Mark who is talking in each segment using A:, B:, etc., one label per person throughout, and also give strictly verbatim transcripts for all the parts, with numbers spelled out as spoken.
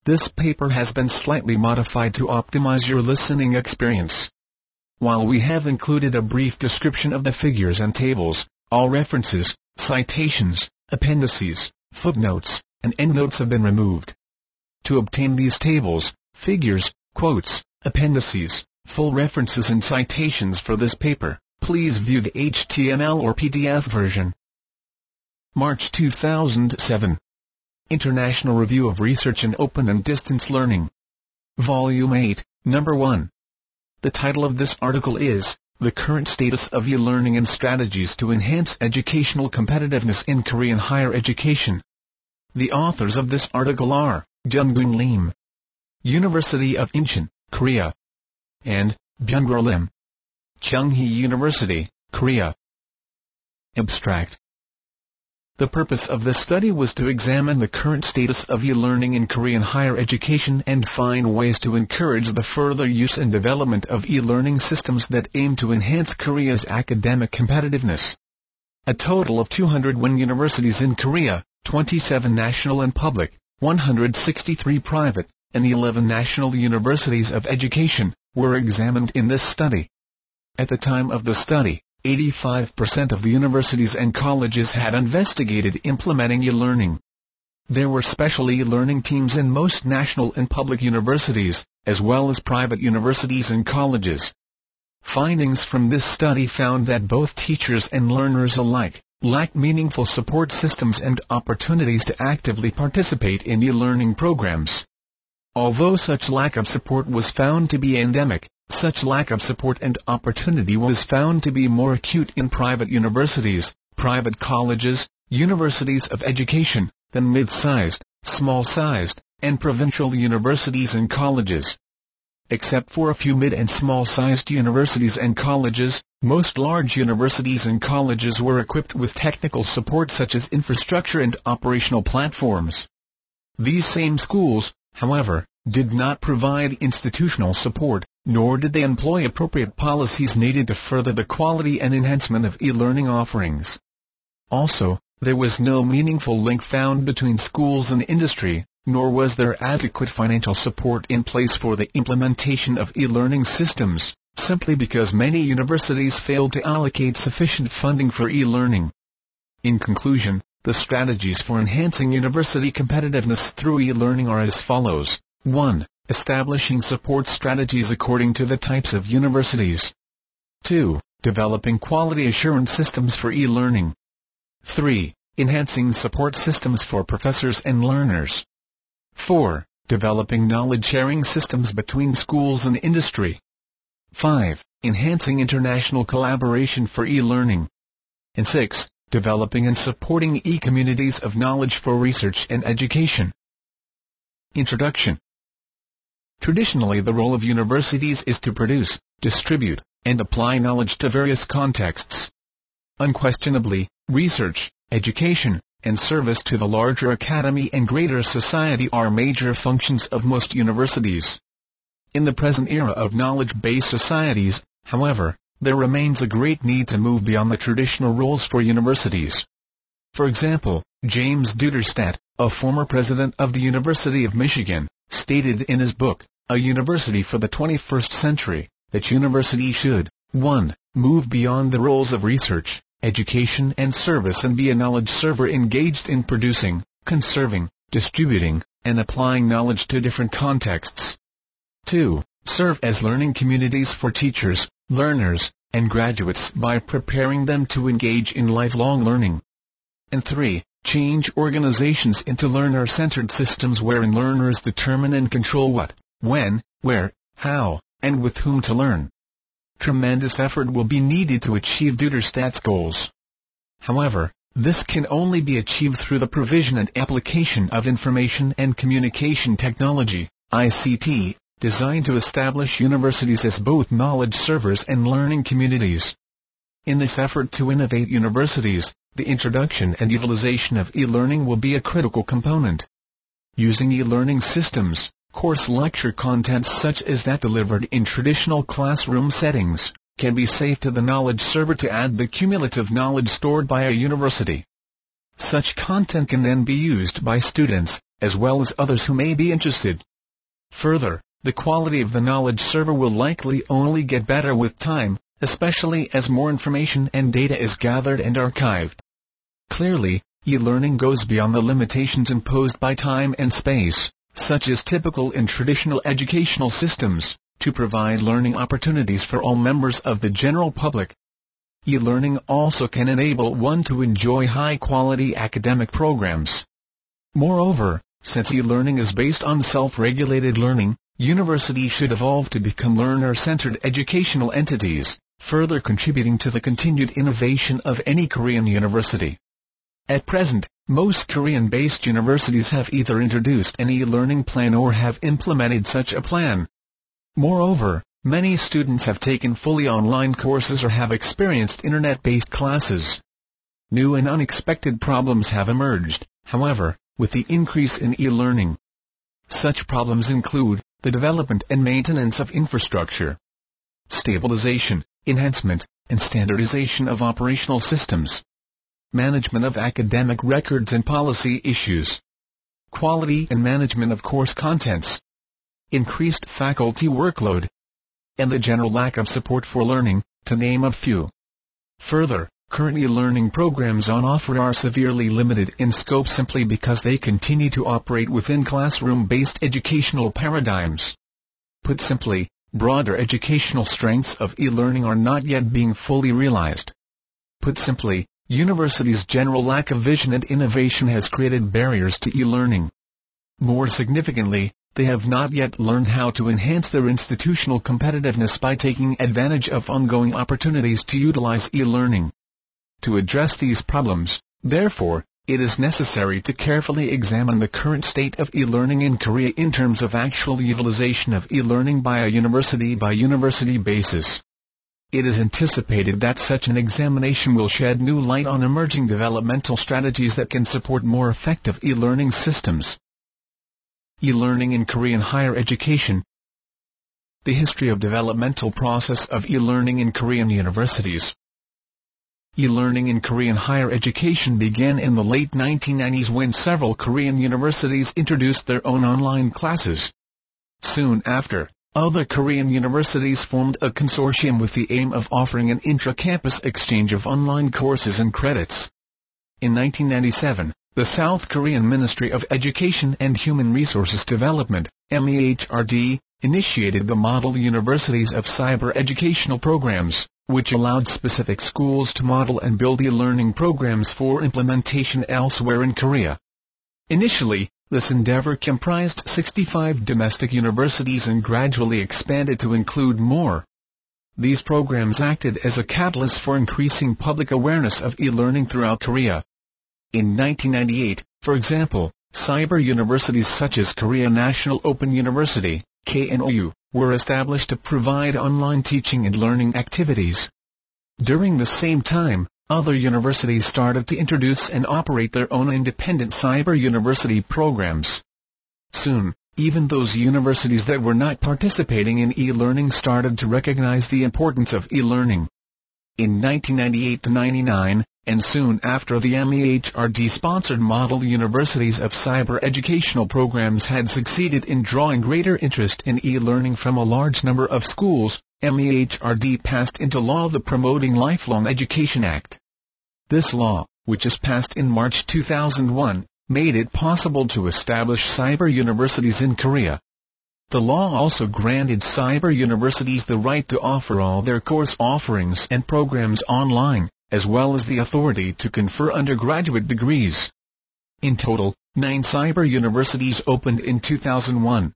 A: This paper has been slightly modified to optimize your listening experience. While we have included a brief description of the figures and tables, all references, citations, appendices, footnotes, and endnotes have been removed. To obtain these tables, figures, quotes, appendices, full references and citations for this paper, please view the H T M L or P D F version. March two thousand seven. International Review of Research in Open and Distance Learning. Volume eight, Number one. The title of this article is, The Current Status of E-Learning and Strategies to Enhance Educational Competitiveness in Korean Higher Education. The authors of this article are, Jungwon Lim, University of Incheon, Korea, and Byungro Lim, Kyunghee University, Korea. Abstract. The purpose of this study was to examine the current status of e-learning in Korean higher education and find ways to encourage the further use and development of e-learning systems that aim to enhance Korea's academic competitiveness. A total of two hundred one universities in Korea, twenty-seven national and public, one hundred sixty-three private, and the eleven national universities of education, were examined in this study. At the time of the study, eighty-five percent of the universities and colleges had investigated implementing e-learning. There were special e-learning teams in most national and public universities, as well as private universities and colleges. Findings from this study found that both teachers and learners alike lacked meaningful support systems and opportunities to actively participate in e-learning programs. Although such lack of support was found to be endemic, such lack of support and opportunity was found to be more acute in private universities, private colleges, universities of education, than mid-sized, small-sized, and provincial universities and colleges. Except for a few mid- and small-sized universities and colleges, most large universities and colleges were equipped with technical support such as infrastructure and operational platforms. These same schools, however, did not provide institutional support, nor did they employ appropriate policies needed to further the quality and enhancement of e-learning offerings. Also, there was no meaningful link found between schools and industry, nor was there adequate financial support in place for the implementation of e-learning systems, simply because many universities failed to allocate sufficient funding for e-learning. In conclusion, the strategies for enhancing university competitiveness through e-learning are as follows. one. Establishing support strategies according to the types of universities. two. Developing quality assurance systems for e-learning. three. Enhancing support systems for professors and learners. four. Developing knowledge-sharing systems between schools and industry. five. Enhancing international collaboration for e-learning. And six. Developing and supporting e-communities of knowledge for research and education. Introduction. Traditionally, the role of universities is to produce, distribute, and apply knowledge to various contexts. Unquestionably, research, education, and service to the larger academy and greater society are major functions of most universities. In the present era of knowledge-based societies, however, there remains a great need to move beyond the traditional roles for universities. For example, James Duderstadt, a former president of the University of Michigan, stated in his book, A University for the twenty-first Century, that universities should, one. Move beyond the roles of research, education and service and be a knowledge server engaged in producing, conserving, distributing, and applying knowledge to different contexts. two. Serve as learning communities for teachers, learners, and graduates by preparing them to engage in lifelong learning. And three. Change organizations into learner-centered systems wherein learners determine and control what, when, where, how, and with whom to learn. Tremendous effort will be needed to achieve Duderstadt's goals. However, this can only be achieved through the provision and application of information and communication technology, I C T, designed to establish universities as both knowledge servers and learning communities. In this effort to innovate universities, the introduction and utilization of e-learning will be a critical component. Using e-learning systems, course lecture contents such as that delivered in traditional classroom settings, can be saved to the knowledge server to add the cumulative knowledge stored by a university. Such content can then be used by students, as well as others who may be interested. Further, the quality of the knowledge server will likely only get better with time, especially as more information and data is gathered and archived. Clearly, e-learning goes beyond the limitations imposed by time and space, such as typical in traditional educational systems, to provide learning opportunities for all members of the general public. E-learning also can enable one to enjoy high-quality academic programs. Moreover, since e-learning is based on self-regulated learning, universities should evolve to become learner-centered educational entities, further contributing to the continued innovation of any Korean university. At present, most Korean-based universities have either introduced an e-learning plan or have implemented such a plan. Moreover, many students have taken fully online courses or have experienced internet-based classes. New and unexpected problems have emerged, however, with the increase in e-learning. Such problems include the development and maintenance of infrastructure, stabilization, enhancement, and standardization of operational systems, management of academic records and policy issues, quality and management of course contents, increased faculty workload, and the general lack of support for learning, to name a few. Further, current e-learning programs on offer are severely limited in scope simply because they continue to operate within classroom-based educational paradigms. Put simply, broader educational strengths of e-learning are not yet being fully realized. Put simply, universities' general lack of vision and innovation has created barriers to e-learning. More significantly, they have not yet learned how to enhance their institutional competitiveness by taking advantage of ongoing opportunities to utilize e-learning. To address these problems, therefore, it is necessary to carefully examine the current state of e-learning in Korea in terms of actual utilization of e-learning by a university-by-university basis. It is anticipated that such an examination will shed new light on emerging developmental strategies that can support more effective e-learning systems. E-learning in Korean higher education. The history of developmental process of e-learning in Korean universities. E-learning in Korean higher education began in the late nineteen nineties when several Korean universities introduced their own online classes. Soon after, other Korean universities formed a consortium with the aim of offering an intra-campus exchange of online courses and credits. In nineteen ninety-seven, the South Korean Ministry of Education and Human Resources Development, M E H R D, initiated the Model Universities of Cyber Educational Programs, which allowed specific schools to model and build e-learning programs for implementation elsewhere in Korea. Initially, this endeavor comprised sixty-five domestic universities and gradually expanded to include more. These programs acted as a catalyst for increasing public awareness of e-learning throughout Korea. In nineteen ninety-eight, for example, cyber universities such as Korea National Open University, K N O U, were established to provide online teaching and learning activities. During the same time, other universities started to introduce and operate their own independent cyber university programs. Soon, even those universities that were not participating in e-learning started to recognize the importance of e-learning. In nineteen ninety-eight to ninety-nine, and soon after, the M E H R D-sponsored Model Universities of Cyber Educational Programs had succeeded in drawing greater interest in e-learning from a large number of schools, M E H R D passed into law the Promoting Lifelong Education Act. This law, which was passed in March two thousand one, made it possible to establish cyber universities in Korea. The law also granted cyber universities the right to offer all their course offerings and programs online, as well as the authority to confer undergraduate degrees. In total, nine cyber universities opened in two thousand one.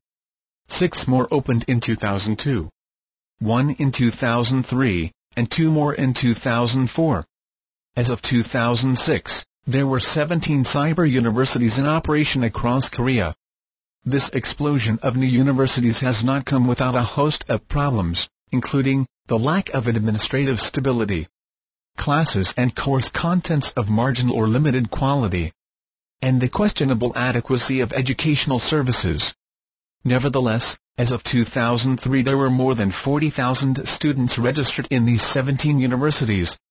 A: Six more opened in two thousand two. One in two thousand three, and two more in two thousand four. As of two thousand six, there were seventeen cyber universities in operation across Korea. This explosion of new universities has not come without a host of problems, including the lack of administrative stability, classes and course contents of marginal or limited quality, and the questionable adequacy of educational services. Nevertheless, as of two thousand three, there were more than forty thousand students registered in these seventeen universities,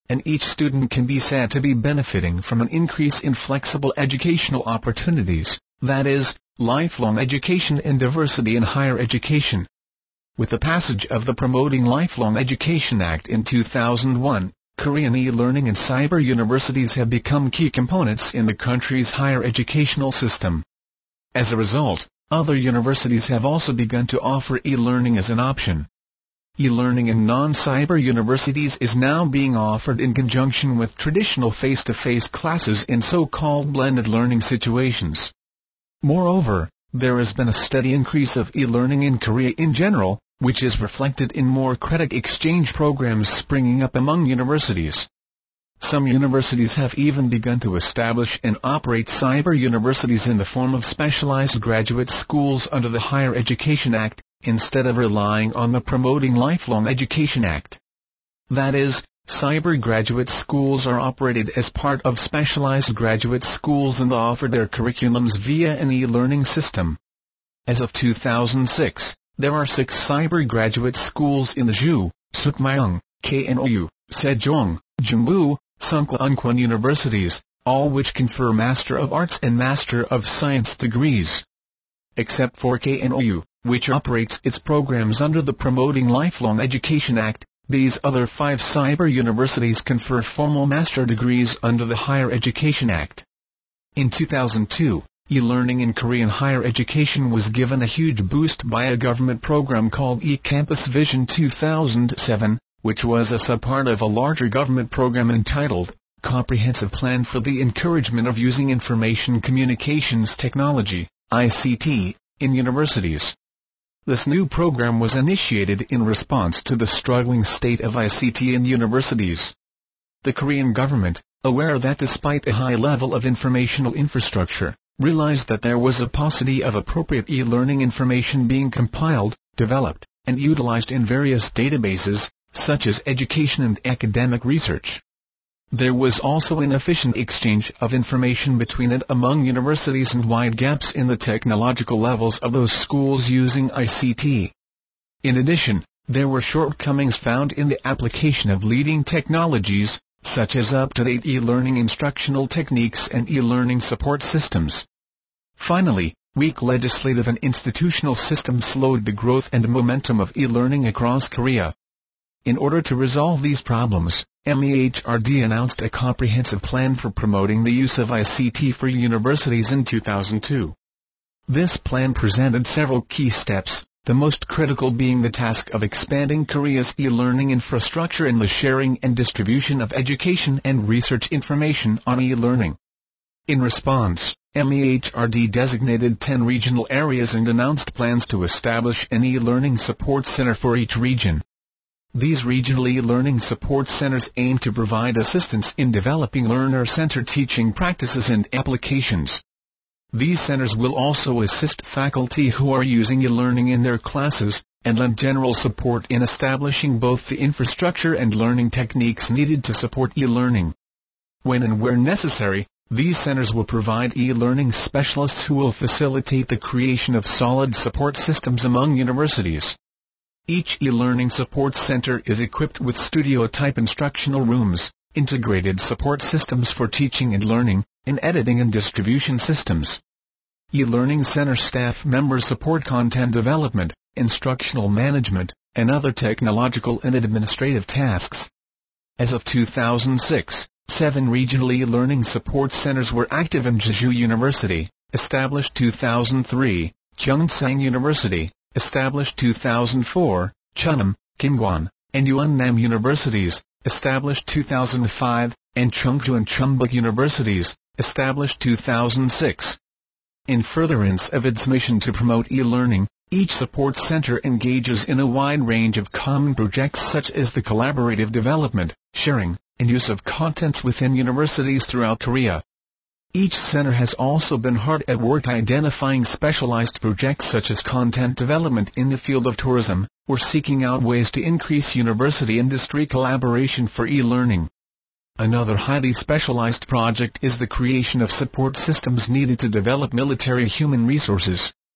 A: and each student can be said to be benefiting from an increase in flexible educational opportunities, that is, lifelong education and diversity in higher education. With the passage of the Promoting Lifelong Education Act in two thousand one, Korean e-learning and cyber universities have become key components in the country's higher educational system. As a result, other universities have also begun to offer e-learning as an option. E-learning in non-cyber universities is now being offered in conjunction with traditional face-to-face classes in so-called blended learning situations. Moreover, there has been a steady increase of e-learning in Korea in general, which is reflected in more credit exchange programs springing up among universities. Some universities have even begun to establish and operate cyber universities in the form of specialized graduate schools under the Higher Education Act, instead of relying on the Promoting Lifelong Education Act. That is, cyber graduate schools are operated as part of specialized graduate schools and offer their curriculums via an e-learning system. As of two thousand six, there are six cyber graduate schools in the Jeju, Sukmyeong, K N O U, Sejong, Jimbu, Sungkwa-Unkwon universities, all which confer Master of Arts and Master of Science degrees. Except for K N O U, which operates its programs under the Promoting Lifelong Education Act, these other five cyber universities confer formal master degrees under the Higher Education Act. In two thousand two, e-learning in Korean higher education was given a huge boost by a government program called eCampus Vision two thousand seven, which was a subpart of a larger government program entitled Comprehensive Plan for the Encouragement of Using Information Communications Technology, I C T, in Universities. This new program was initiated in response to the struggling state of I C T in universities. The Korean government, aware that despite a high level of informational infrastructure, realized that there was a paucity of appropriate e-learning information being compiled, developed, and utilized in various databases, such as education and academic research. There was also inefficient exchange of information between it among universities and wide gaps in the technological levels of those schools using I C T. In addition, there were shortcomings found in the application of leading technologies, such as up-to-date e-learning instructional techniques and e-learning support systems. Finally, weak legislative and institutional systems slowed the growth and momentum of e-learning across Korea. In order to resolve these problems, M E H R D announced a comprehensive plan for promoting the use of I C T for universities in two thousand two. This plan presented several key steps, the most critical being the task of expanding Korea's e-learning infrastructure and the sharing and distribution of education and research information on e-learning. In response, M E H R D designated ten regional areas and announced plans to establish an e-learning support center for each region. These regional e-learning support centers aim to provide assistance in developing learner-centered teaching practices and applications. These centers will also assist faculty who are using e-learning in their classes, and lend general support in establishing both the infrastructure and learning techniques needed to support e-learning. When and where necessary, these centers will provide e-learning specialists who will facilitate the creation of solid support systems among universities. Each e-learning support center is equipped with studio-type instructional rooms, integrated support systems for teaching and learning, and editing and distribution systems. E-learning center staff members support content development, instructional management, and other technological and administrative tasks. As of two thousand six, seven regional e-learning support centers were active in Jeju University, established two thousand three, Kyungsang University, established two thousand four, Chunam, Kimgwon, and Yeonnam Universities, established two thousand five, and Chungju and Chumbuk Universities, established two thousand six. In furtherance of its mission to promote e-learning, each support center engages in a wide range of common projects such as the collaborative development, sharing, and use of contents within universities throughout Korea. Each center has also been hard at work identifying specialized projects such as content development in the field of tourism, or seeking out ways to increase university-industry collaboration for e-learning. Another highly specialized project is the creation of support systems needed to develop military human resources.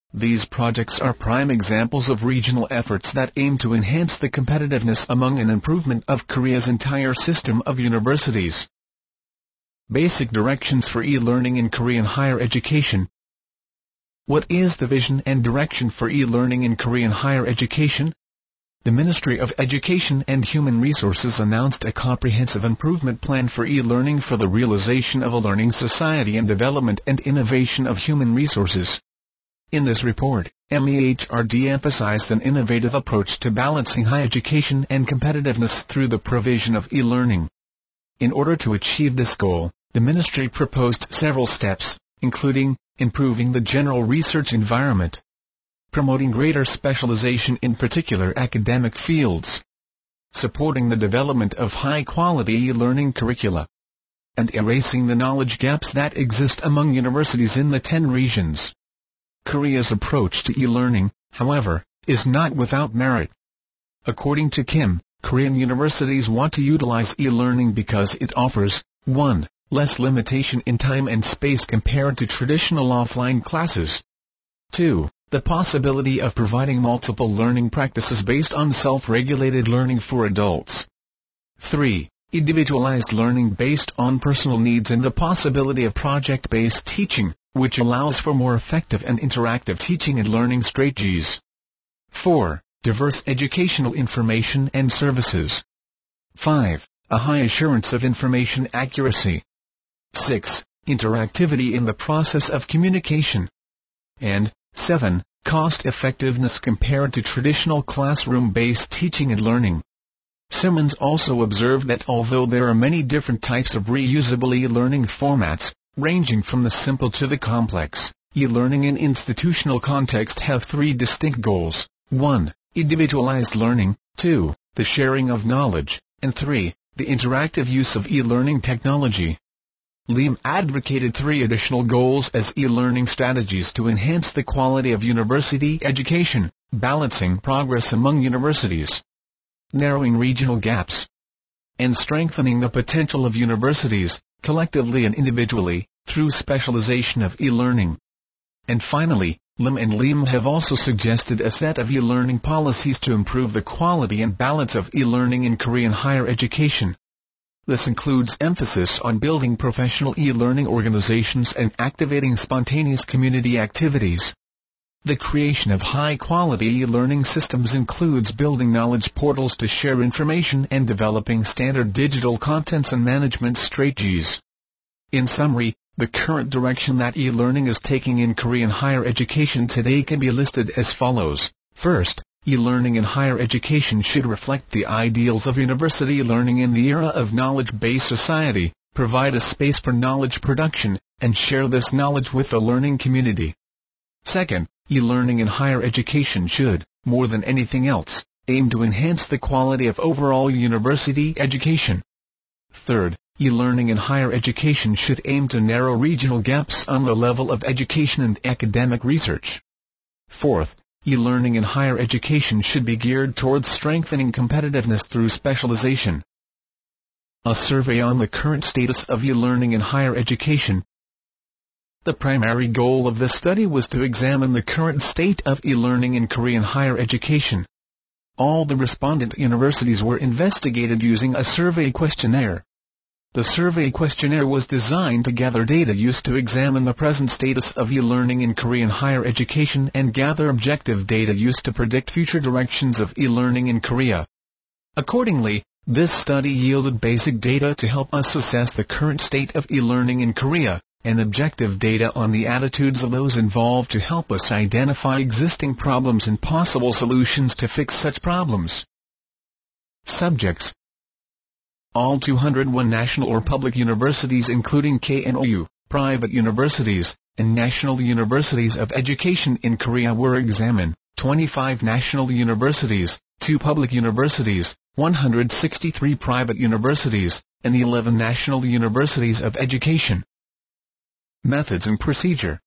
A: These projects are prime examples of regional efforts that aim to enhance the competitiveness among and improvement of Korea's entire system of universities. Basic directions for e-learning in Korean higher education. What is the vision and direction for e-learning in Korean higher education? The Ministry of Education and Human Resources announced a comprehensive improvement plan for e-learning for the realization of a learning society and development and innovation of human resources. In this report, M E H R D emphasized an innovative approach to balancing higher education and competitiveness through the provision of e-learning. In order to achieve this goal, the ministry proposed several steps, including improving the general research environment, promoting greater specialization in particular academic fields, supporting the development of high-quality e-learning curricula, and erasing the knowledge gaps that exist among universities in the ten regions. Korea's approach to e-learning, however, is not without merit. According to Kim, Korean universities want to utilize e-learning because it offers one less limitation in time and space compared to traditional offline classes. two The possibility of providing multiple learning practices based on self-regulated learning for adults. three Individualized learning based on personal needs and the possibility of project-based teaching, which allows for more effective and interactive teaching and learning strategies. four Diverse educational information and services. five A high assurance of information accuracy. six Interactivity in the process of communication. And seven Cost-effectiveness compared to traditional classroom-based teaching and learning. Simmons also observed that although there are many different types of reusable e-learning formats, ranging from the simple to the complex, e-learning in institutional context have three distinct goals: one Individualized learning, two The sharing of knowledge, and three The interactive use of e-learning technology. Lim advocated three additional goals as e-learning strategies to enhance the quality of university education: balancing progress among universities, narrowing regional gaps, and strengthening the potential of universities, collectively and individually, through specialization of e-learning. And finally, Lim and Lim have also suggested a set of e-learning policies to improve the quality and balance of e-learning in Korean higher education. This includes emphasis on building professional e-learning organizations and activating spontaneous community activities. The creation of high-quality e-learning systems includes building knowledge portals to share information and developing standard digital contents and management strategies. In summary, the current direction that e-learning is taking in Korean higher education today can be listed as follows. First, e-learning in higher education should reflect the ideals of university learning in the era of knowledge-based society, provide a space for knowledge production, and share this knowledge with the learning community. Second, e-learning in higher education should, more than anything else, aim to enhance the quality of overall university education. Third, e-learning in higher education should aim to narrow regional gaps on the level of education and academic research. Fourth, e-learning in higher education should be geared towards strengthening competitiveness through specialization. A survey on the current status of e-learning in higher education. The primary goal of this study was to examine the current state of e-learning in Korean higher education. All the respondent universities were investigated using a survey questionnaire. The survey questionnaire was designed to gather data used to examine the present status of e-learning in Korean higher education and gather objective data used to predict future directions of e-learning in Korea. Accordingly, this study yielded basic data to help us assess the current state of e-learning in Korea, and objective data on the attitudes of those involved to help us identify existing problems and possible solutions to fix such problems. Subjects: all two hundred one national or public universities including K N O U, private universities, and national universities of education in Korea were examined, twenty-five national universities, two public universities, one hundred sixty-three private universities, and the eleven national universities of education. Methods and procedure.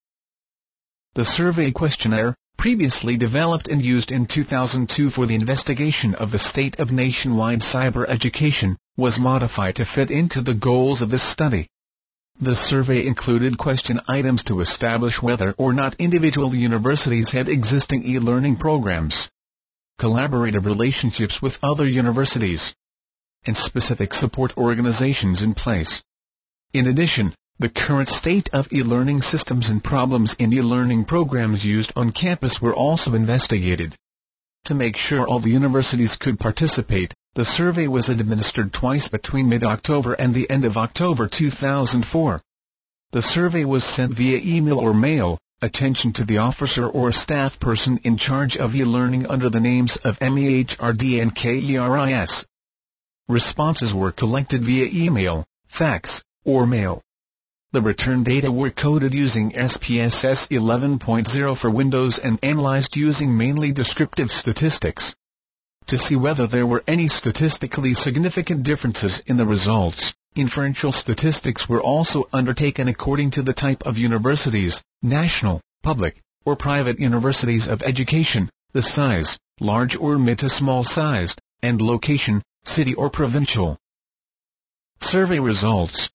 A: The survey questionnaire, previously developed and used in two thousand two for the investigation of the state of nationwide cyber education, was modified to fit into the goals of this study. The survey included question items to establish whether or not individual universities had existing e-learning programs, collaborative relationships with other universities, and specific support organizations in place. In addition, the current state of e-learning systems and problems in e-learning programs used on campus were also investigated. To make sure all the universities could participate, the survey was administered twice between mid-October and the end of October two thousand four. The survey was sent via email or mail. Attention to the officer or staff person in charge of e-learning under the names of MEHRD and KERIS. Responses were collected via email, fax, or mail. The return data were coded using S P S S eleven point zero for Windows and analyzed using mainly descriptive statistics. To see whether there were any statistically significant differences in the results, inferential statistics were also undertaken according to the type of universities, national, public, or private universities of education, the size, large or mid to small sized, and location, city or provincial. Survey results.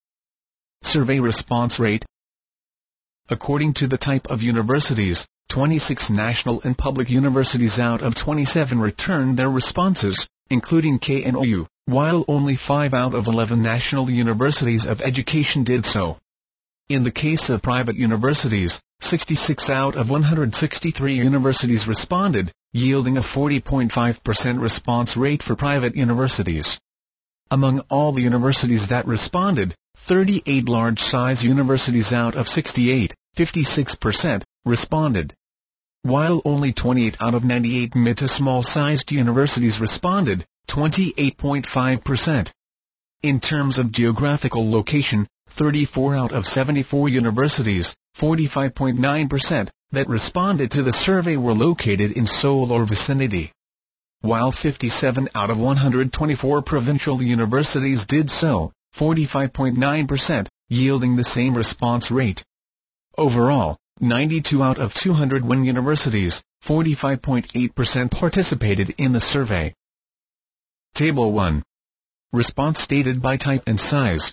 A: Survey response rate. According to the type of universities, twenty-six national and public universities out of twenty-seven returned their responses, including K N O U, while only five out of eleven national universities of education did so. In the case of private universities, sixty-six out of one hundred sixty-three universities responded, yielding a forty point five percent response rate for private universities. Among all the universities that responded, thirty-eight large-size universities out of sixty-eight, fifty-six percent, responded, while only twenty-eight out of ninety-eight mid to small-sized universities responded, twenty-eight point five percent. In terms of geographical location, thirty-four out of seventy-four universities, forty-five point nine percent, that responded to the survey were located in Seoul or vicinity, while fifty-seven out of one hundred twenty-four provincial universities did so, forty-five point nine percent, yielding the same response rate. Overall, ninety-two out of two hundred one universities, forty-five point eight percent participated in the survey. Table one. Response stated by type and size.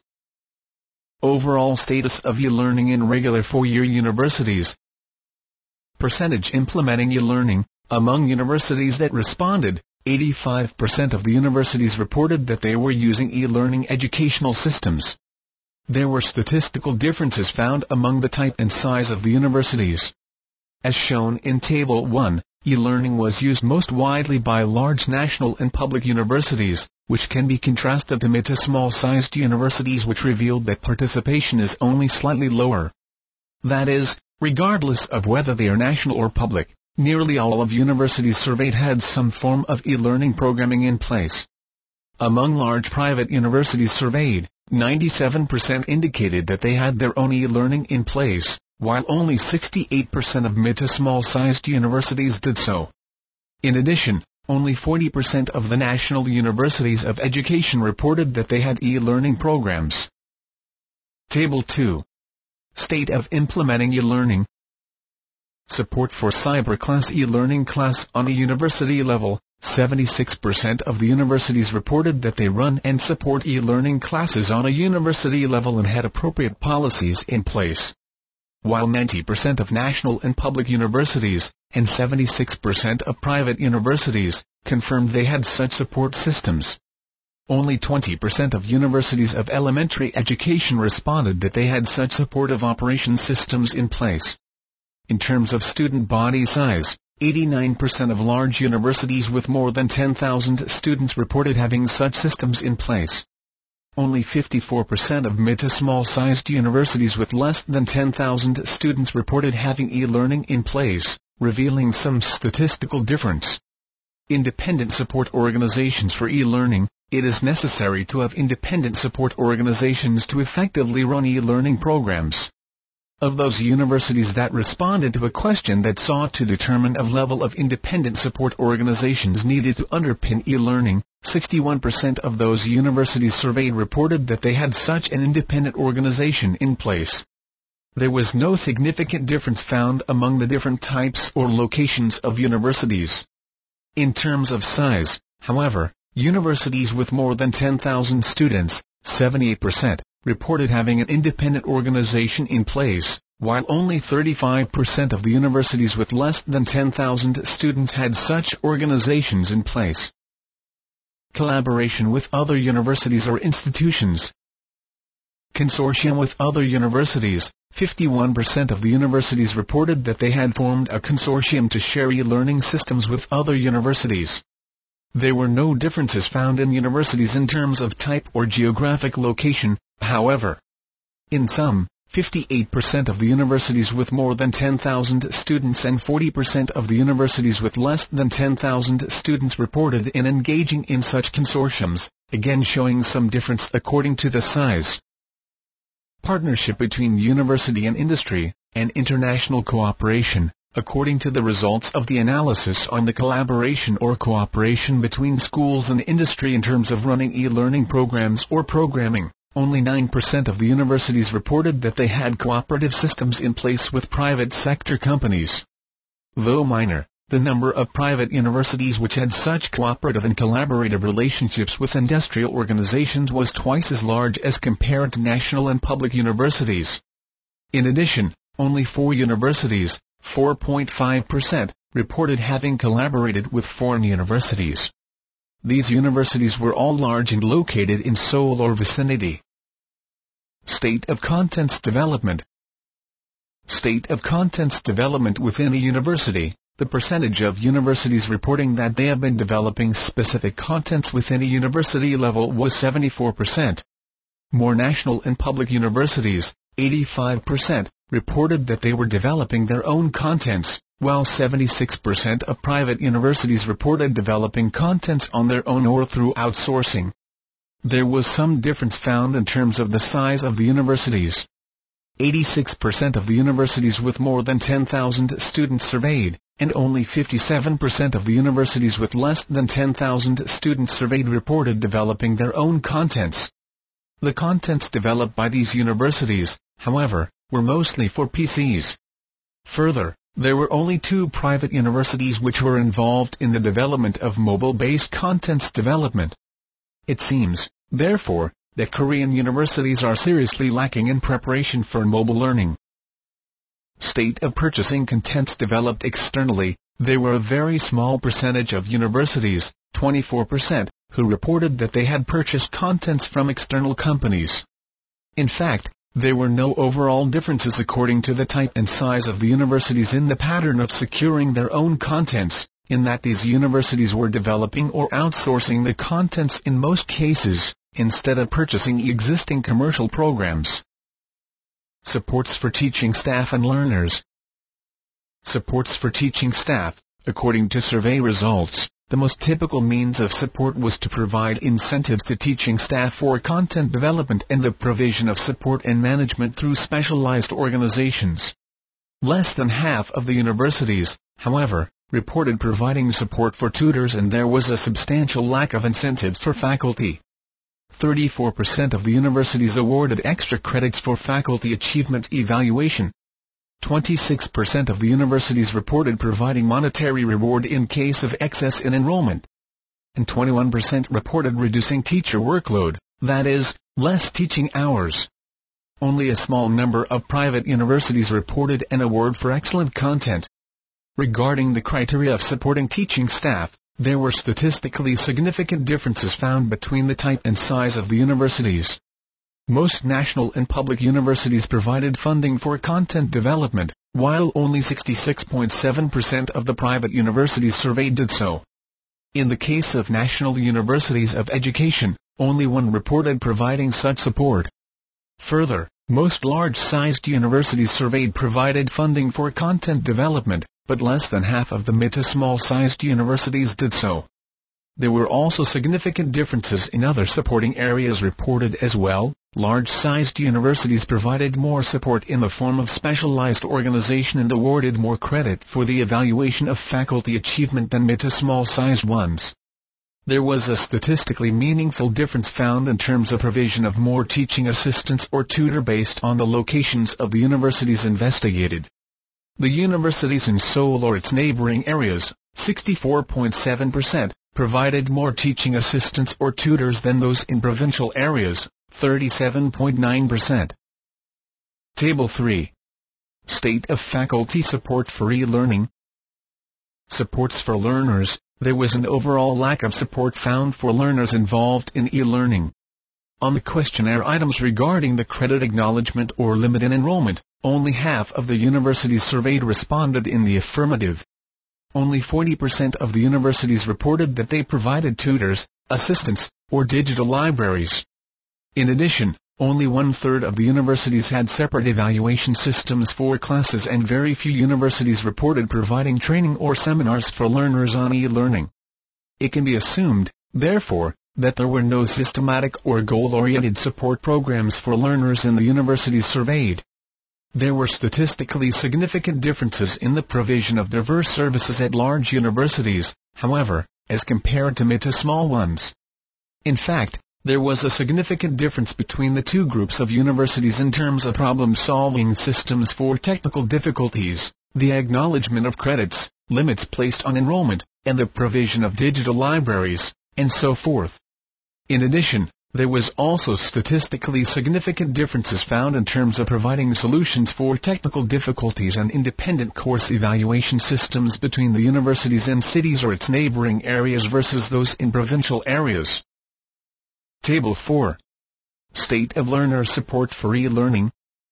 A: Overall status of e-learning in regular four-year universities. Percentage implementing e-learning. Among universities that responded, eighty-five percent of the universities reported that they were using e-learning educational systems. There were statistical differences found among the type and size of the universities. As shown in Table one, e-learning was used most widely by large national and public universities, which can be contrasted to mid to small-sized universities, which revealed that participation is only slightly lower. That is, regardless of whether they are national or public, nearly all of universities surveyed had some form of e-learning programming in place. Among large private universities surveyed, ninety-seven percent indicated that they had their own e-learning in place, while only sixty-eight percent of mid to small-sized universities did so. In addition, only forty percent of the national universities of education reported that they had e-learning programs. Table two. State of implementing e-learning. Support for cyberclass e-learning class on a university level. seventy-six percent of the universities reported that they run and support e-learning classes on a university level and had appropriate policies in place, while ninety percent of national and public universities, and seventy-six percent of private universities, confirmed they had such support systems. Only twenty percent of universities of elementary education responded that they had such supportive operation systems in place. In terms of student body size, eighty-nine percent of large universities with more than ten thousand students reported having such systems in place. Only fifty-four percent of mid to small-sized universities with less than ten thousand students reported having e-learning in place, revealing some statistical difference. Independent support organizations for e-learning. It is necessary to have independent support organizations to effectively run e-learning programs. Of those universities that responded to a question that sought to determine a level of independent support organizations needed to underpin e-learning, sixty-one percent of those universities surveyed reported that they had such an independent organization in place. There was no significant difference found among the different types or locations of universities. In terms of size, however, universities with more than ten thousand students, seventy-eight percent, reported having an independent organization in place, while only thirty-five percent of the universities with less than ten thousand students had such organizations in place. Collaboration with other universities or institutions. Consortium with other universities. fifty-one percent of the universities reported that they had formed a consortium to share e-learning systems with other universities. There were no differences found in universities in terms of type or geographic location, however. In sum, fifty-eight percent of the universities with more than ten thousand students and forty percent of the universities with less than ten thousand students reported in engaging in such consortiums, again showing some difference according to the size. Partnership between university and industry, and international cooperation. According to the results of the analysis on the collaboration or cooperation between schools and industry in terms of running e-learning programs or programming, only nine percent of the universities reported that they had cooperative systems in place with private sector companies. Though minor, the number of private universities which had such cooperative and collaborative relationships with industrial organizations was twice as large as compared to national and public universities. In addition, only four universities, four point five percent, reported having collaborated with foreign universities. These universities were all large and located in Seoul or vicinity. State of contents development. State of contents development within a university. The percentage of universities reporting that they have been developing specific contents within a university level was seventy-four percent. More national and public universities, eighty-five percent, reported that they were developing their own contents, while seventy-six percent of private universities reported developing contents on their own or through outsourcing. There was some difference found in terms of the size of the universities. eighty-six percent of the universities with more than ten thousand students surveyed, and only fifty-seven percent of the universities with less than ten thousand students surveyed reported developing their own contents. The contents developed by these universities, however, were mostly for P Cs. Further, there were only two private universities which were involved in the development of mobile-based contents development. It seems, therefore, that Korean universities are seriously lacking in preparation for mobile learning. State of purchasing contents developed externally. There were a very small percentage of universities, twenty-four percent, who reported that they had purchased contents from external companies. In fact, there were no overall differences according to the type and size of the universities in the pattern of securing their own contents, in that these universities were developing or outsourcing the contents in most cases, instead of purchasing existing commercial programs. Supports for teaching staff and learners. Supports for teaching staff. According to survey results, the most typical means of support was to provide incentives to teaching staff for content development and the provision of support and management through specialized organizations. Less than half of the universities, however, reported providing support for tutors, and there was a substantial lack of incentives for faculty. thirty-four percent of the universities awarded extra credits for faculty achievement evaluation. twenty-six percent of the universities reported providing monetary reward in case of excess in enrollment. And twenty-one percent reported reducing teacher workload, that is, less teaching hours. Only a small number of private universities reported an award for excellent content. Regarding the criteria of supporting teaching staff, there were statistically significant differences found between the type and size of the universities. Most national and public universities provided funding for content development, while only sixty-six point seven percent of the private universities surveyed did so. In the case of national universities of education, only one reported providing such support. Further, most large-sized universities surveyed provided funding for content development, but less than half of the mid to small-sized universities did so. There were also significant differences in other supporting areas reported as well. Large-sized universities provided more support in the form of specialized organization and awarded more credit for the evaluation of faculty achievement than mid to small-sized ones. There was a statistically meaningful difference found in terms of provision of more teaching assistants or tutor based on the locations of the universities investigated. The universities in Seoul or its neighboring areas, sixty-four point seven percent, provided more teaching assistants or tutors than those in provincial areas, thirty-seven point nine percent. Table three. State of faculty support for e-learning. Supports for learners. There was an overall lack of support found for learners involved in e-learning. On the questionnaire items regarding the credit acknowledgement or limit in enrollment, only half of the universities surveyed responded in the affirmative. Only forty percent of the universities reported that they provided tutors, assistants, or digital libraries. In addition, only one-third of the universities had separate evaluation systems for classes, and very few universities reported providing training or seminars for learners on e-learning. It can be assumed, therefore, that there were no systematic or goal-oriented support programs for learners in the universities surveyed. There were statistically significant differences in the provision of diverse services at large universities, however, as compared to mid to small ones. In fact, there was a significant difference between the two groups of universities in terms of problem-solving systems for technical difficulties, the acknowledgement of credits, limits placed on enrollment, and the provision of digital libraries, and so forth. In addition, there was also statistically significant differences found in terms of providing solutions for technical difficulties and independent course evaluation systems between the universities in cities or its neighboring areas versus those in provincial areas. Table four. State of learner support for e-learning.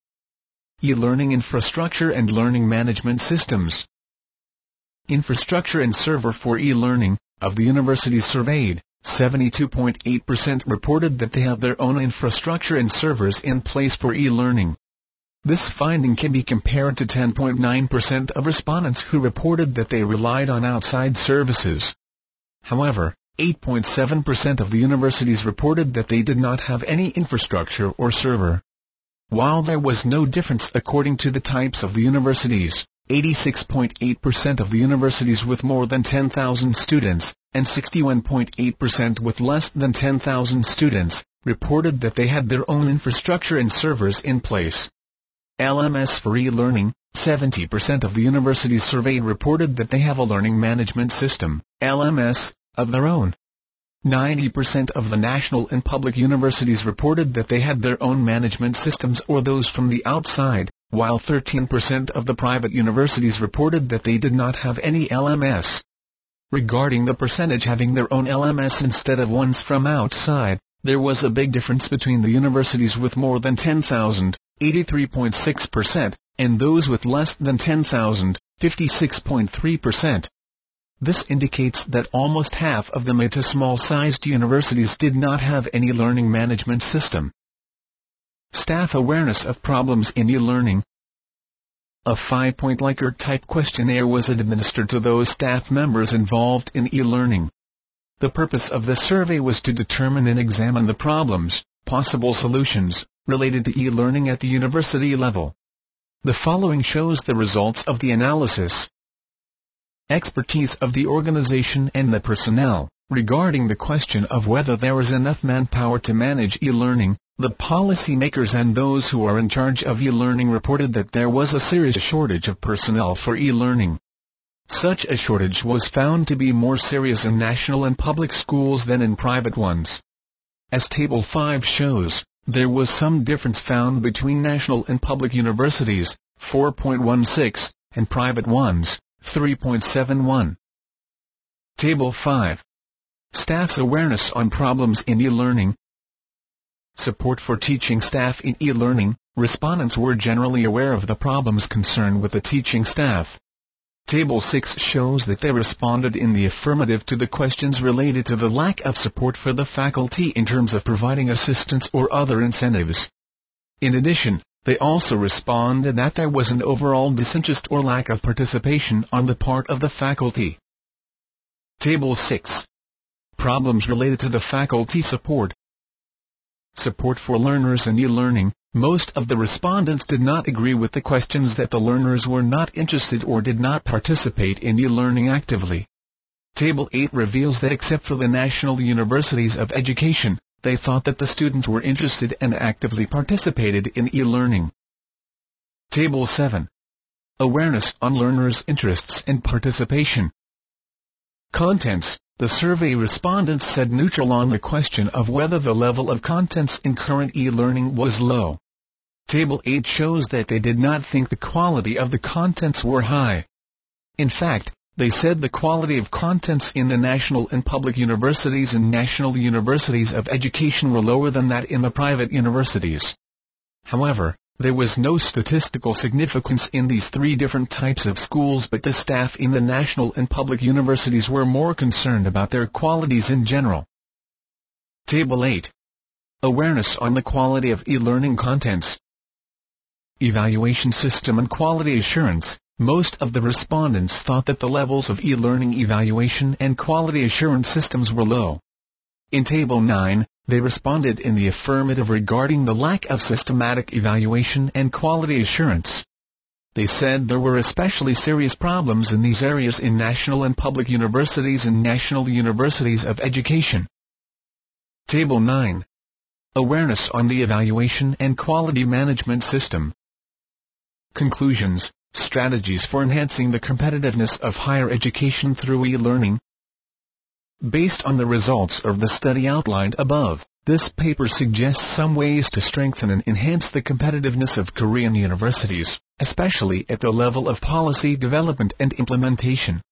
A: E-learning infrastructure and learning management systems. Infrastructure and server for e-learning. Of the universities surveyed, seventy-two point eight percent reported that they have their own infrastructure and servers in place for e-learning. This finding can be compared to ten point nine percent of respondents who reported that they relied on outside services. However, eight point seven percent of the universities reported that they did not have any infrastructure or server. While there was no difference according to the types of the universities, eighty-six point eight percent of the universities with more than ten thousand students, and sixty-one point eight percent with less than ten thousand students, reported that they had their own infrastructure and servers in place. L M S for e-learning. seventy percent of the universities surveyed reported that they have a learning management system, L M S, of their own. ninety percent of the national and public universities reported that they had their own management systems or those from the outside, while thirteen percent of the private universities reported that they did not have any L M S. Regarding the percentage having their own L M S instead of ones from outside, there was a big difference between the universities with more than ten thousand, eighty-three point six percent, and those with less than ten thousand, fifty-six point three percent. This indicates that almost half of the mid to small-sized universities did not have any learning management system. Staff awareness of problems in e-learning. A five-point Likert-type questionnaire was administered to those staff members involved in e-learning. The purpose of this survey was to determine and examine the problems, possible solutions, related to e-learning at the university level. The following shows the results of the analysis. Expertise of the organization and the personnel. Regarding the question of whether there is enough manpower to manage e-learning, the policymakers and those who are in charge of e-learning reported that there was a serious shortage of personnel for e-learning. Such a shortage was found to be more serious in national and public schools than in private ones. As Table five shows, there was some difference found between national and public universities, four point one six, and private ones, three point seven one. Table five. Staff's awareness on problems in e-learning. Support for teaching staff in e-learning. Respondents were generally aware of the problems concerned with the teaching staff. Table six shows that they responded in the affirmative to the questions related to the lack of support for the faculty in terms of providing assistance or other incentives. In addition, they also responded that there was an overall disinterest or lack of participation on the part of the faculty. Table six. Problems related to the faculty support. Support for learners in e-learning. Most of the respondents did not agree with the questions that the learners were not interested or did not participate in e-learning actively. Table eight reveals that except for the national universities of education, they thought that the students were interested and actively participated in e-learning. Table seven. Awareness on learners' interests and participation. Contents. The survey respondents said neutral on the question of whether the level of contents in current e-learning was low. Table eight shows that they did not think the quality of the contents were high. In fact, they said the quality of contents in the national and public universities and national universities of education were lower than that in the private universities. However, there was no statistical significance in these three different types of schools, but the staff in the national and public universities were more concerned about their qualities in general. Table eight. Awareness on the quality of e-learning contents. Evaluation system and quality assurance. Most of the respondents thought that the levels of e-learning evaluation and quality assurance systems were low. In Table nine, they responded in the affirmative regarding the lack of systematic evaluation and quality assurance. They said there were especially serious problems in these areas in national and public universities and national universities of education. Table nine. Awareness on the evaluation and quality management system. Conclusions. Strategies for enhancing the competitiveness of higher education through e-learning. Based on the results of the study outlined above, this paper suggests some ways to strengthen and enhance the competitiveness of Korean universities, especially at the level of policy development and implementation.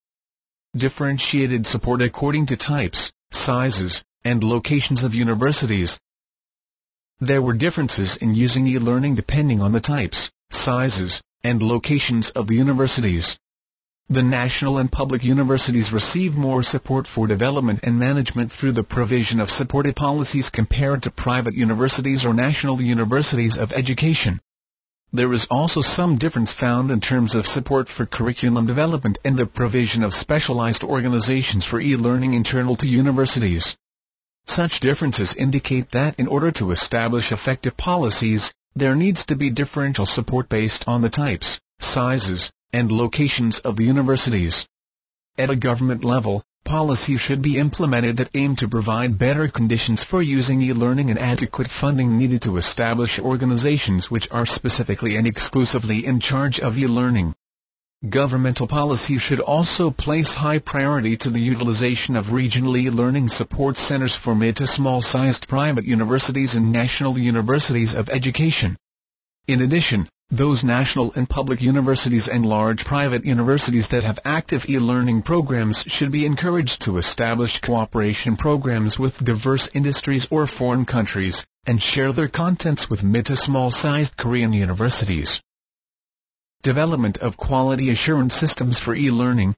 A: Differentiated support according to types, sizes, and locations of universities. There were differences in using e-learning depending on the types, sizes, and locations of the universities. The national and public universities receive more support for development and management through the provision of supported policies compared to private universities or national universities of education. There is also some difference found in terms of support for curriculum development and the provision of specialized organizations for e-learning internal to universities. Such differences indicate that in order to establish effective policies, there needs to be differential support based on the types, sizes, and locations of the universities. At a government level, policies should be implemented that aim to provide better conditions for using e-learning and adequate funding needed to establish organizations which are specifically and exclusively in charge of e-learning. Governmental policy should also place high priority to the utilization of regional e-learning support centers for mid to small-sized private universities and national universities of education. In addition, those national and public universities and large private universities that have active e-learning programs should be encouraged to establish cooperation programs with diverse industries or foreign countries, and share their contents with mid to small-sized Korean universities. Development of quality assurance systems for e-learning.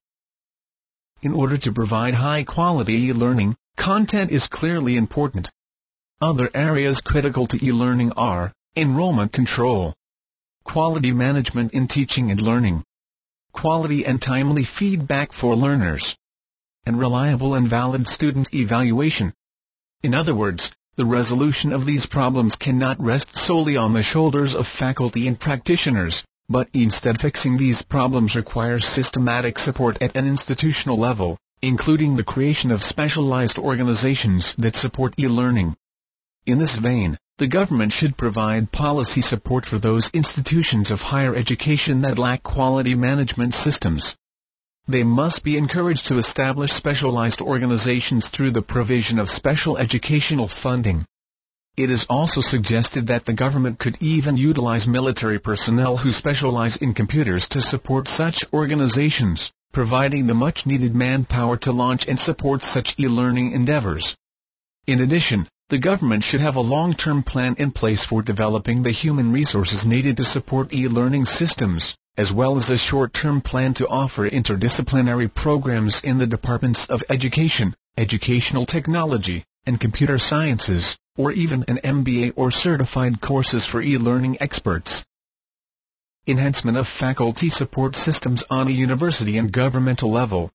A: In order to provide high-quality e-learning, content is clearly important. Other areas critical to e-learning are enrollment control, quality management in teaching and learning, quality and timely feedback for learners, and reliable and valid student evaluation. In other words, the resolution of these problems cannot rest solely on the shoulders of faculty and practitioners, but instead fixing these problems requires systematic support at an institutional level, including the creation of specialized organizations that support e-learning. In this vein, the government should provide policy support for those institutions of higher education that lack quality management systems. They must be encouraged to establish specialized organizations through the provision of special educational funding. It is also suggested that the government could even utilize military personnel who specialize in computers to support such organizations, providing the much-needed manpower to launch and support such e-learning endeavors. In addition, the government should have a long-term plan in place for developing the human resources needed to support e-learning systems, as well as a short-term plan to offer interdisciplinary programs in the departments of education, educational technology, and computer sciences, or even an M B A or certified courses for e-learning experts. Enhancement of faculty support systems on a university and governmental level.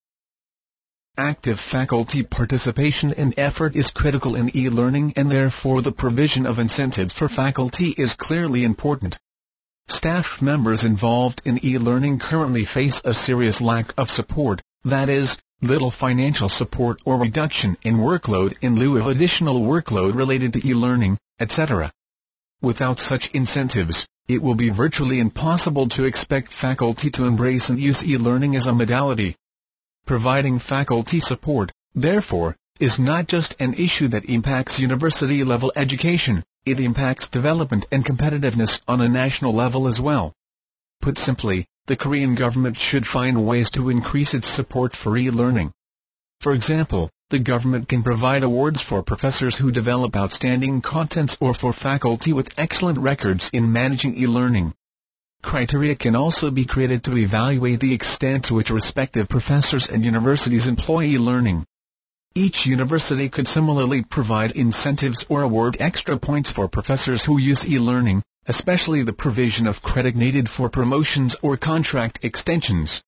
A: Active faculty participation and effort is critical in e-learning, and therefore the provision of incentives for faculty is clearly important. Staff members involved in e-learning currently face a serious lack of support, that is, little financial support or reduction in workload in lieu of additional workload related to e-learning, et cetera. Without such incentives, it will be virtually impossible to expect faculty to embrace and use e-learning as a modality. Providing faculty support, therefore, is not just an issue that impacts university-level education, it impacts development and competitiveness on a national level as well. Put simply, the Korean government should find ways to increase its support for e-learning. For example, the government can provide awards for professors who develop outstanding contents or for faculty with excellent records in managing e-learning. Criteria can also be created to evaluate the extent to which respective professors and universities employ e-learning. Each university could similarly provide incentives or award extra points for professors who use e-learning, especially the provision of credit needed for promotions or contract extensions.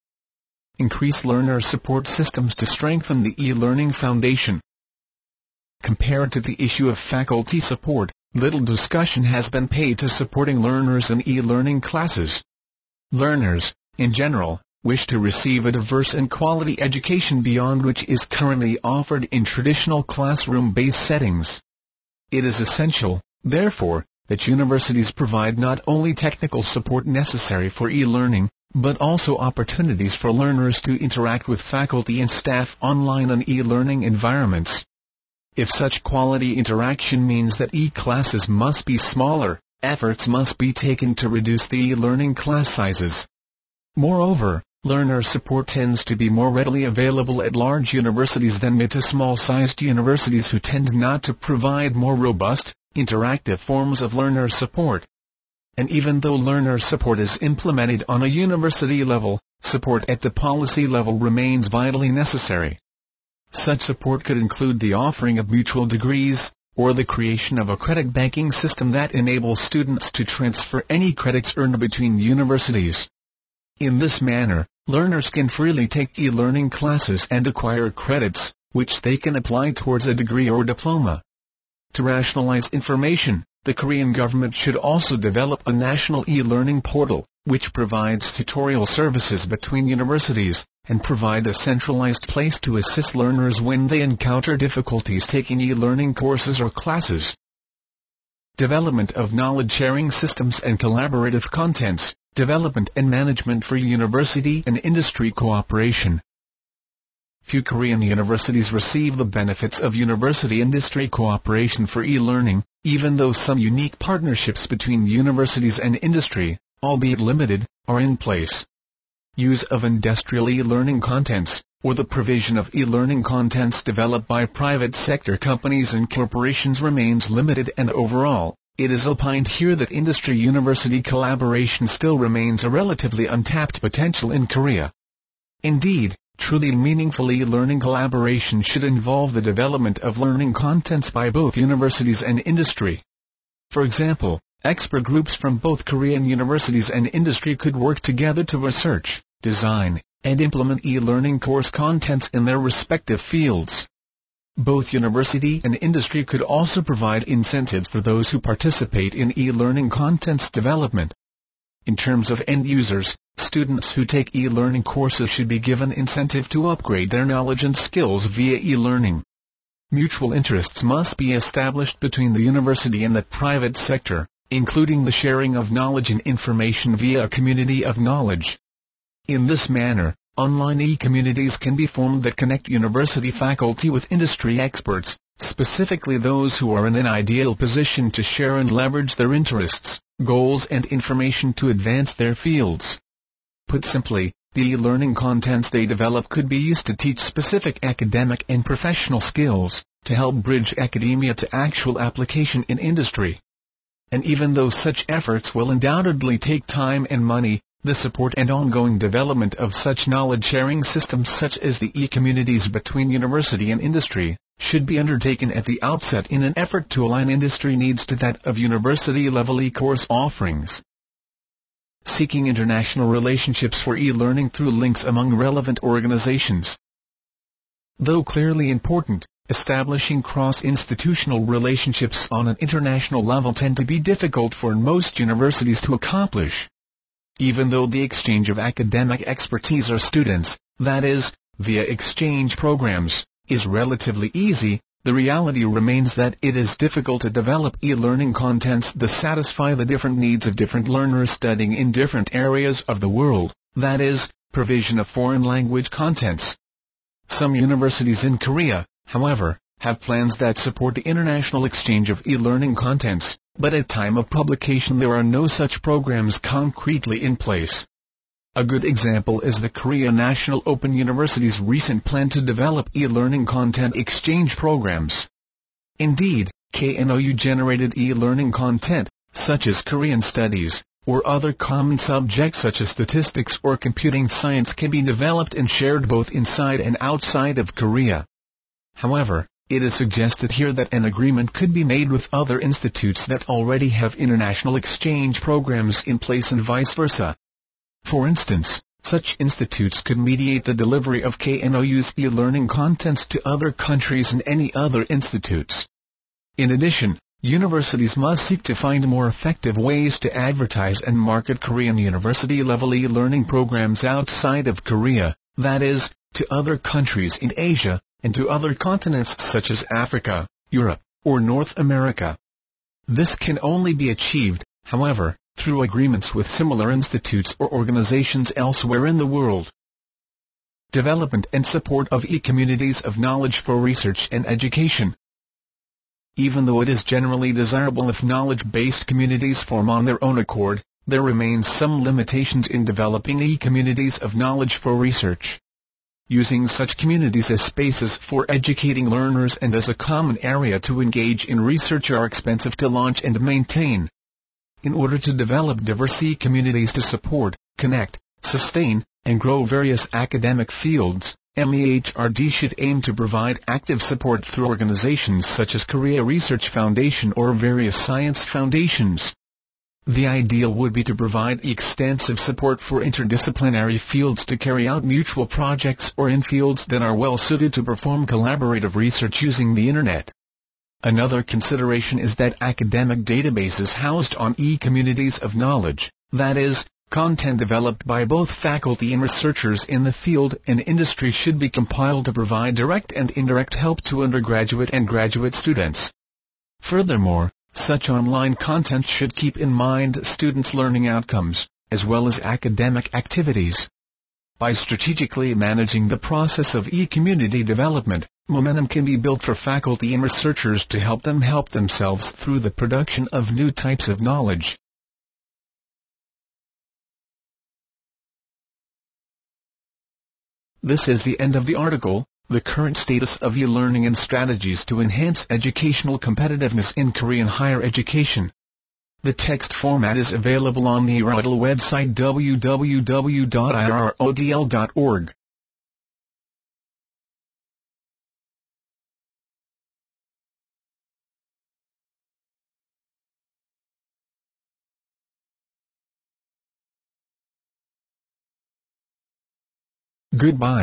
A: Increase learner support systems to strengthen the e-learning foundation. Compared to the issue of faculty support, little discussion has been paid to supporting learners in e-learning classes. Learners, in general, wish to receive a diverse and quality education beyond which is currently offered in traditional classroom-based settings. It is essential, therefore, that universities provide not only technical support necessary for e-learning, but also opportunities for learners to interact with faculty and staff online in e-learning environments. If such quality interaction means that e-classes must be smaller, efforts must be taken to reduce the e-learning class sizes. Moreover, learner support tends to be more readily available at large universities than mid to small-sized universities who tend not to provide more robust, interactive forms of learner support. And even though learner support is implemented on a university level, support at the policy level remains vitally necessary. Such support could include the offering of mutual degrees, or the creation of a credit banking system that enables students to transfer any credits earned between universities. In this manner, learners can freely take e-learning classes and acquire credits, which they can apply towards a degree or diploma. To rationalize information, the Korean government should also develop a national e-learning portal, which provides tutorial services between universities, and provide a centralized place to assist learners when they encounter difficulties taking e-learning courses or classes. Development of knowledge-sharing systems and collaborative contents, development and management for university and industry cooperation. Few Korean universities receive the benefits of university-industry cooperation for e-learning, even though some unique partnerships between universities and industry, albeit limited, are in place. Use of industrial e-learning contents, or the provision of e-learning contents developed by private sector companies and corporations remains limited, and overall, it is opined here that industry-university collaboration still remains a relatively untapped potential in Korea. Indeed, truly meaningful e-learning collaboration should involve the development of learning contents by both universities and industry. For example, expert groups from both Korean universities and industry could work together to research, design, and implement e-learning course contents in their respective fields. Both university and industry could also provide incentives for those who participate in e-learning contents development. In terms of end users, students who take e-learning courses should be given incentive to upgrade their knowledge and skills via e-learning. Mutual interests must be established between the university and the private sector, including the sharing of knowledge and information via a community of knowledge. In this manner, online e-communities can be formed that connect university faculty with industry experts, specifically those who are in an ideal position to share and leverage their interests, goals and information to advance their fields. Put simply, the e-learning contents they develop could be used to teach specific academic and professional skills, to help bridge academia to actual application in industry. And even though such efforts will undoubtedly take time and money, the support and ongoing development of such knowledge-sharing systems such as the e-communities between university and industry, should be undertaken at the outset in an effort to align industry needs to that of university-level e-course offerings. Seeking international relationships for e-learning through links among relevant organizations. Though clearly important, establishing cross-institutional relationships on an international level tend to be difficult for most universities to accomplish. Even though the exchange of academic expertise or students, that is, via exchange programs, is relatively easy, the reality remains that it is difficult to develop e-learning contents that satisfy the different needs of different learners studying in different areas of the world, that is, provision of foreign language contents. Some universities in Korea, however, have plans that support the international exchange of e-learning contents, but at time of publication there are no such programs concretely in place. A good example is the Korea National Open University's recent plan to develop e-learning content exchange programs. Indeed, K N O U-generated e-learning content, such as Korean studies, or other common subjects such as statistics or computing science, can be developed and shared both inside and outside of Korea. However, it is suggested here that an agreement could be made with other institutes that already have international exchange programs in place and vice versa. For instance, such institutes could mediate the delivery of K N O U's e-learning contents to other countries and any other institutes. In addition, universities must seek to find more effective ways to advertise and market Korean university-level e-learning programs outside of Korea, that is, to other countries in Asia, and to other continents such as Africa, Europe, or North America. This can only be achieved, however, through agreements with similar institutes or organizations elsewhere in the world. Development and support of e-communities of knowledge for research and education. Even though it is generally desirable if knowledge-based communities form on their own accord, there remains some limitations in developing e-communities of knowledge for research. Using such communities as spaces for educating learners and as a common area to engage in research are expensive to launch and maintain. In order to develop diverse e-communities to support, connect, sustain, and grow various academic fields, M E H R D should aim to provide active support through organizations such as Korea Research Foundation or various science foundations. The ideal would be to provide extensive support for interdisciplinary fields to carry out mutual projects or in fields that are well suited to perform collaborative research using the Internet. Another consideration is that academic databases housed on e-communities of knowledge, that is, content developed by both faculty and researchers in the field and industry, should be compiled to provide direct and indirect help to undergraduate and graduate students. Furthermore, such online content should keep in mind students' learning outcomes, as well as academic activities. By strategically managing the process of e-community development, momentum can be built for faculty and researchers to help them help themselves through the production of new types of knowledge. This is the end of the article, The Current Status of E-Learning and Strategies to Enhance Educational Competitiveness in Korean Higher Education. The text format is available on the I R O D L website w w w dot i r o d l dot org. Goodbye.